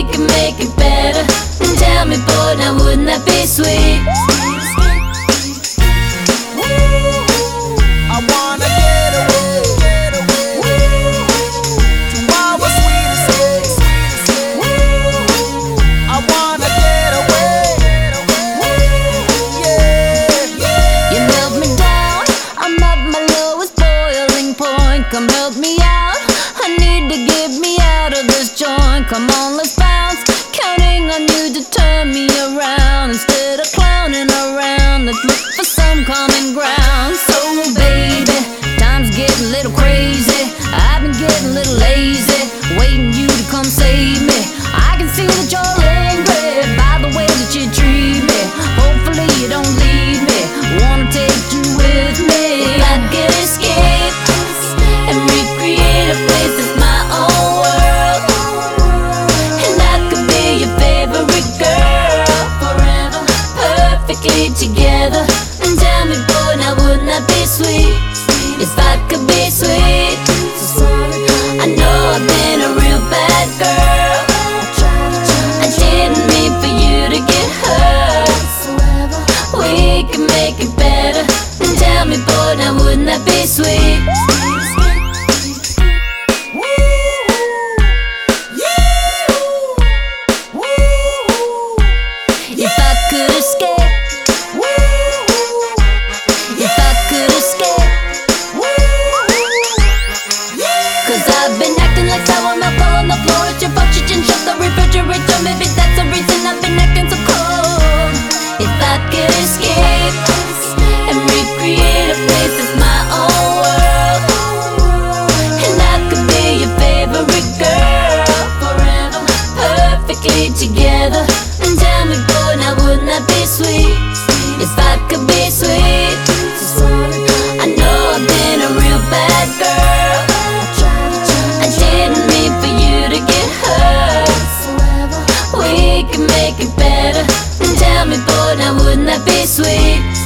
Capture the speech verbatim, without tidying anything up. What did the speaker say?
We can make it better. Tell me, boy, now wouldn't that be sweet? I wanna get away, get away to our sweetest days. I wanna get away, yeah. You held me down, I'm at my lowest boiling point. Come help me out, I need to get me out of this joint. Come on, let's bounce, counting on you to turn me around. Instead of clowning around, let's look for some common ground. So baby, time's getting a little crazy, I've been getting a little lazy, waiting you to come save me. I can see that you're angry by the way that you treat me. Hopefully you don't leave me, wanna take you with me. If I could escape and recreate a place that's my own world, and I could be your favorite girl forever, perfectly together. And tell me, boy, now wouldn't that be sweet? If I could be sweet. I know I've been a real bad girl, I didn't mean for you to get hurt. We can make it better. And tell me, boy, now wouldn't that be sweet? If I could escape, if I could escape, 'cause I've been acting like sour milk all on the floor. It's your fault you didn't shut the refrigerator. Maybe that's the reason I've been acting so cold. If I could escape and recreate a place that's my own world, and I could be your favorite girl forever, perfectly together. And tell me, boy, now wouldn't that be sweet? If I could be sweet. I know I've been a real bad girl, I didn't mean for you to get hurt. We can make it better. And tell me, boy, now wouldn't that be sweet?